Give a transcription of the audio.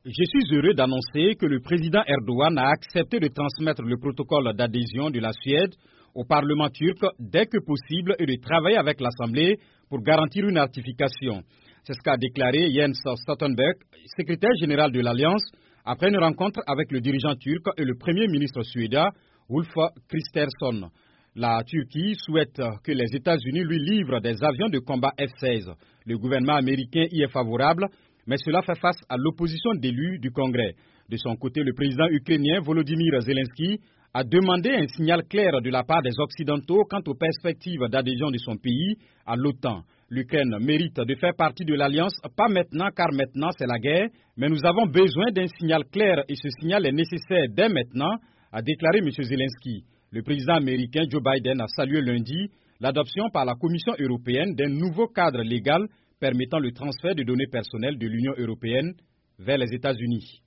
Je suis heureux d'annoncer que le président Erdogan a accepté de transmettre le protocole d'adhésion de la Suède au Parlement turc dès que possible et de travailler avec l'Assemblée pour garantir une ratification. C'est ce qu'a déclaré Jens Stoltenberg, secrétaire général de l'Alliance, après une rencontre avec le dirigeant turc et le premier ministre suédois, Ulf Kristersson. La Turquie souhaite que les États-Unis lui livrent des avions de combat F-16. Le gouvernement américain y est favorable, mais cela fait face à l'opposition d'élus du Congrès. De son côté, le président ukrainien Volodymyr Zelensky a demandé un signal clair de la part des Occidentaux quant aux perspectives d'adhésion de son pays à l'OTAN. L'Ukraine mérite de faire partie de l'Alliance, pas maintenant car maintenant c'est la guerre, mais nous avons besoin d'un signal clair et ce signal est nécessaire dès maintenant, a déclaré M. Zelensky. Le président américain Joe Biden a salué lundi l'adoption par la Commission européenne d'un nouveau cadre légal permettant le transfert de données personnelles de l'Union européenne vers les États-Unis.